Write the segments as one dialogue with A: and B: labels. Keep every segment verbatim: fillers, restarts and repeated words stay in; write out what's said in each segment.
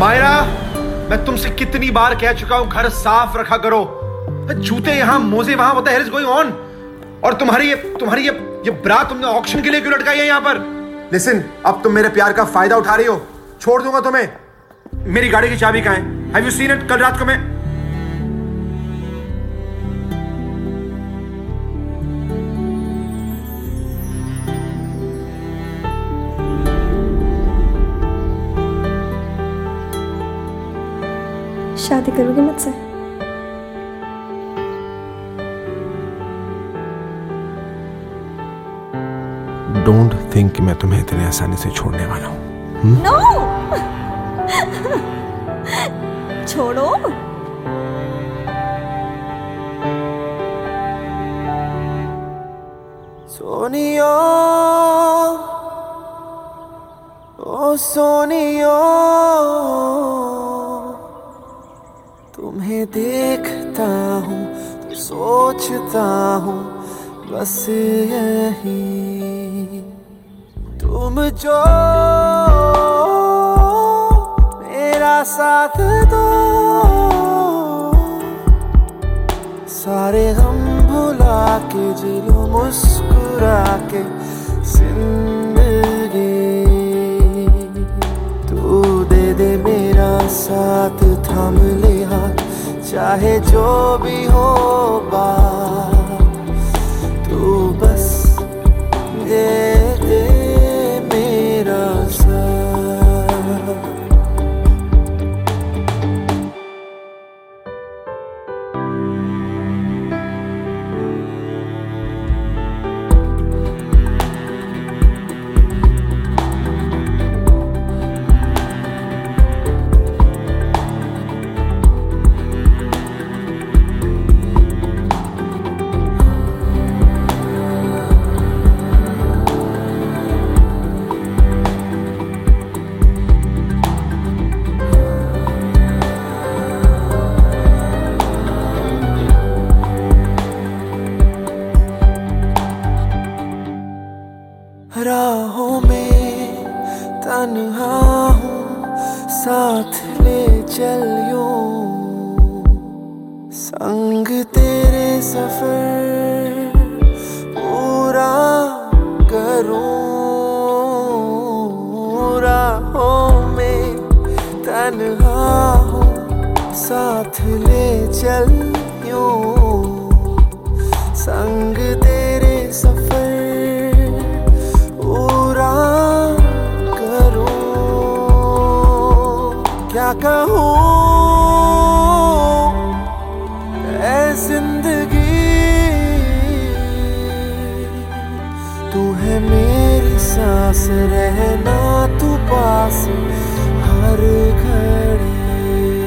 A: मायरा, मैं तुमसे कितनी बार कह चुका हूं घर साफ रखा करो। जूते यहां, मोजे वहां, what the hell is going on? और तुम्हारी ये तुम्हारी ये ये ब्रा तुमने ऑक्शन के लिए क्यों लटकाई है यहां पर? लिसन, अब तुम मेरे प्यार का फायदा उठा रही हो, छोड़ दूंगा तुम्हें। मेरी गाड़ी की चाबी कहां है? Have you seen it? कल रात को मैं
B: शादी करोगे मुझसे?
A: डोंट थिंक कि मैं तुम्हें इतने आसानी से छोड़ने वाला हूं।
B: नो छोड़ो।
C: सोनिया, ओ सोनिया, तुम्हें देखता हूँ तो सोचता हूँ बस यही, तुम जो मेरा साथ दो, सारे हम भुला के जी लो मुस्कुरा के जिंदगी। तू दे दे मेरा साथ, थाम ले हाथ, चाहे जो भी हो बात, तू बस दे दे मेरा साथ। राहों में तन्हा हूँ, साथ ले चल यूं, संग तेरे सफर पूरा करूं। राहों में तन्हा हूँ, साथ ले चल यूं, संग तेरे सफर पूरा करूं। क्या कहूँ ऐ जिंदगी, तू है मेरी सांस, रहना तू पास हर घड़ी।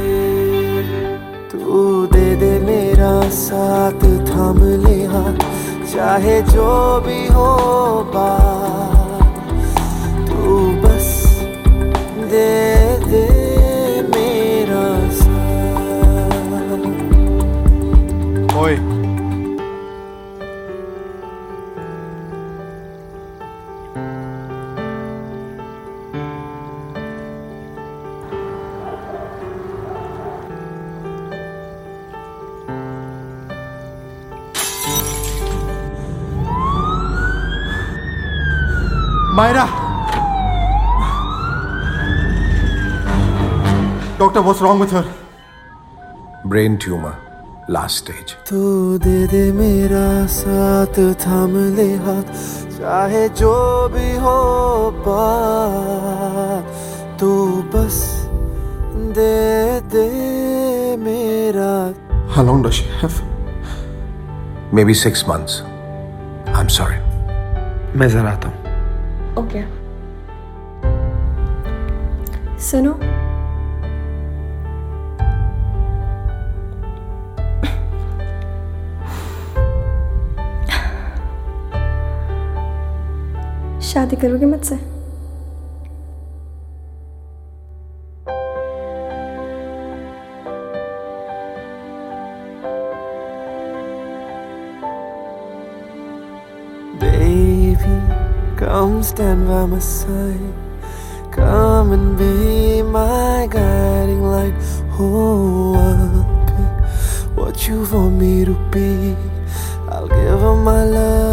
C: तू दे दे मेरा साथ, थाम ले हाथ, चाहे जो भी हो बात, तू बस दे दे मेरा साथ।
A: ओए, Myra, doctor, what's wrong with her? Brain tumour, last stage.
C: तू दे दे मेरा साथ, थाम ले हाथ, चाहे जो भी हो बात, तू बस दे दे मेरा।
A: How long does she have? Maybe six months. I'm sorry. मैं जरा आता हूँ।
B: Okay okay. सुनो, शादी करोगे मुझसे?
C: Baby, come stand by my side, Come and be my guiding light. Oh, I'll be what you want me to be. I'll give her my love.